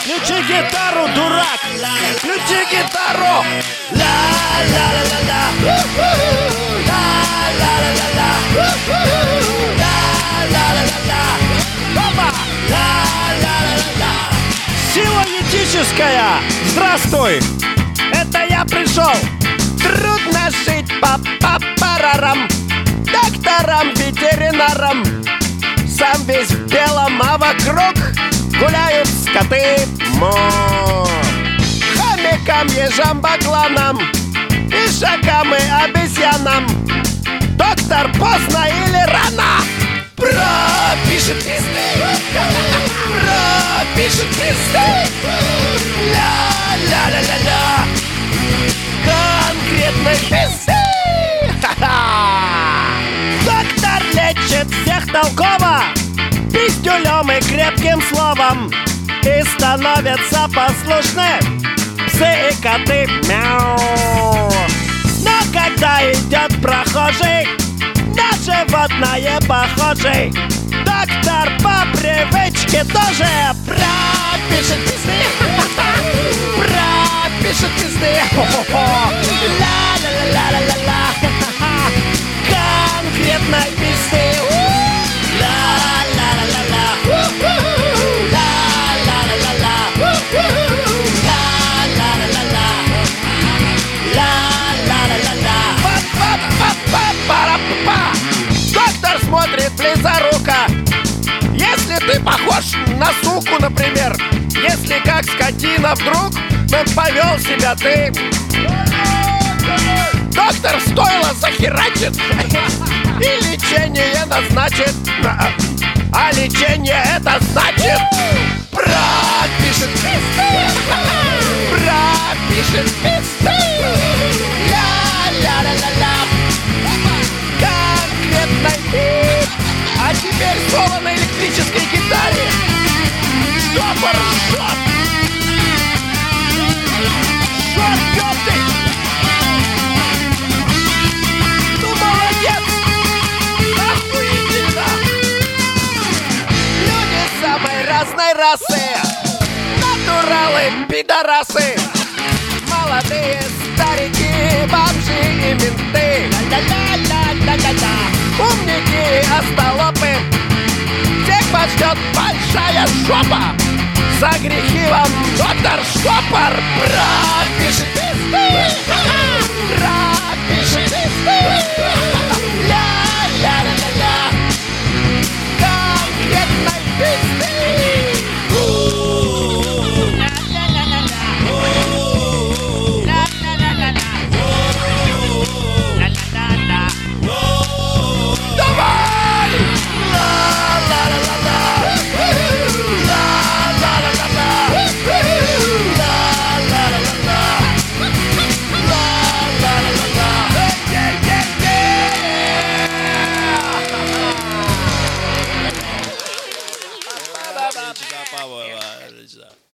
Включи гитару, дурак! Включи гитару! Ла-ла-ла-ла-ла! Ла-ла-ла-ла-ла! Ла-ла-ла-ла-ла! Опа! Ла-ла-ла-ла-ла! Сила мистическая! Здравствуй! Это я пришел! Трудно жить по парарам, докторам, ветеринарам. Сам весь в белом, а вокруг гуляют скоты. Хомякам, ежам, бакланам, ишакам и обезьянам. Доктор, поздно или рано пропишет листы, пропишет листы. Ля-ля-ля-ля-ля. Конкретной пизды. Доктор лечит всех толково пиздюлем и крепким словом, и становятся послушны псы и коты. Мяу. Но когда идет прохожий, на животное похожий, доктор по привычке тоже пропишет пизды. Пропишет пизды. Ла-ла-ла-ла-ла-ла. Конкретной пизды. Ла-ла-ла-ла-ла. Ла-ла-ла-ла-ла. Ла-ла-ла-ла-ла. Ла-ла-ла-ла-ла. Па-па-па-па-па-па. Доктор смотрит близоруко. Если ты похож на суку, например, если как скотина вдруг повел себя ты, доктор стойло захерачит и лечение назначит. А лечение это значит пропишет пизды. Пропишет пизды. Ля-ля-ля-ля-ля. Конкретной пизды. А теперь соло на электрической гитаре. Штопор жжет. Жжет, ёпты. Ну, молодец. Охуительно. Люди самой разной расы. Натуралы, пидорасы. Молодые, старики, бомжи и менты. Ля-ля-ля-ля-ля-ля. Умники, остолопы. Всех вас ждет большая жопа. За грехи вам доктор Штопор пропишет пизды.